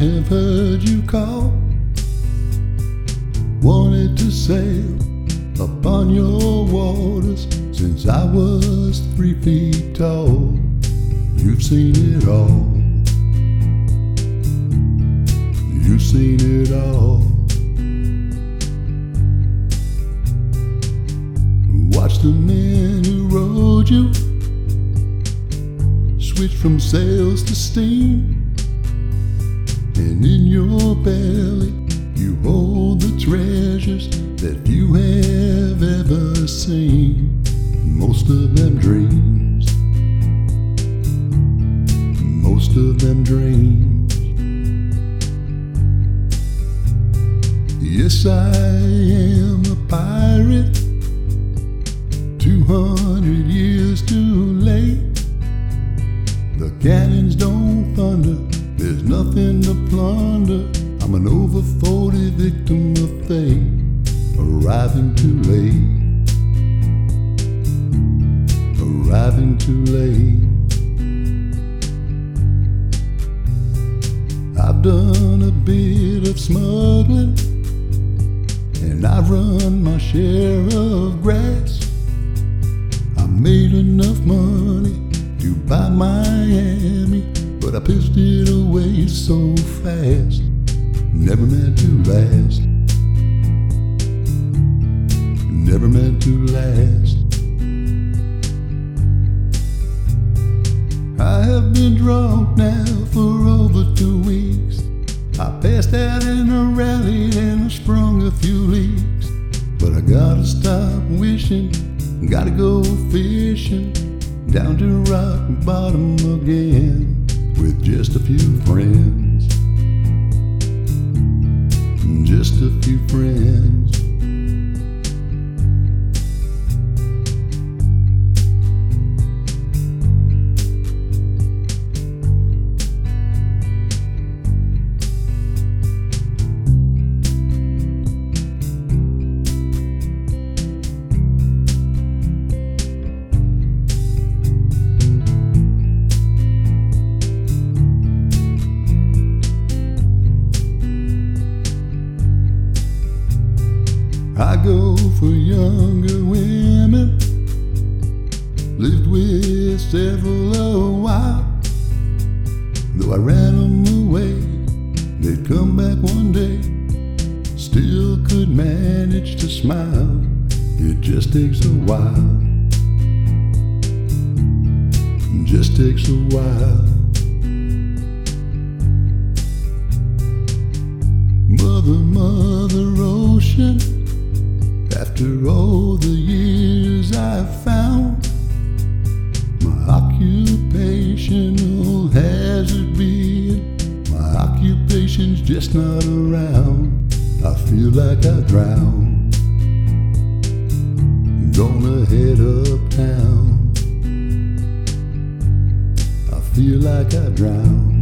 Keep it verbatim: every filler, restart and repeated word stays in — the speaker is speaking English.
have heard you call, wanted to sail upon your waters since I was three feet tall. You've seen it all. You've seen it all. Watch the men who rowed you switch from sails to steam, and in your belly you hold the treasures that you have ever seen. Most of them dreams, most of them dreams. Yes, I am a pirate, two hundred years too late. The cannons don't thunder, there's nothing to plunder. I'm an over forty victim of fate, arriving too late, arriving too late. I've done a bit of smuggling, and I've run my share of grass. I made enough money to buy Miami, but I pissed it away so fast. Never meant to last, never meant to last. I have been drunk now for over two weeks. I passed out in a rally and I sprung a few leaks. But I gotta stop wishing, gotta go fishing down to rock bottom again with just a few friends, just a few friends. I go for younger women, lived with several a while. Though I ran them away, they'd come back one day, still could manage to smile. It just takes a while, just takes a while. Mother, Mother Ocean, after all the years I've found, my occupational hazard being, my occupation's just not around. I feel like I drowned, gonna head uptown. I feel like I drowned.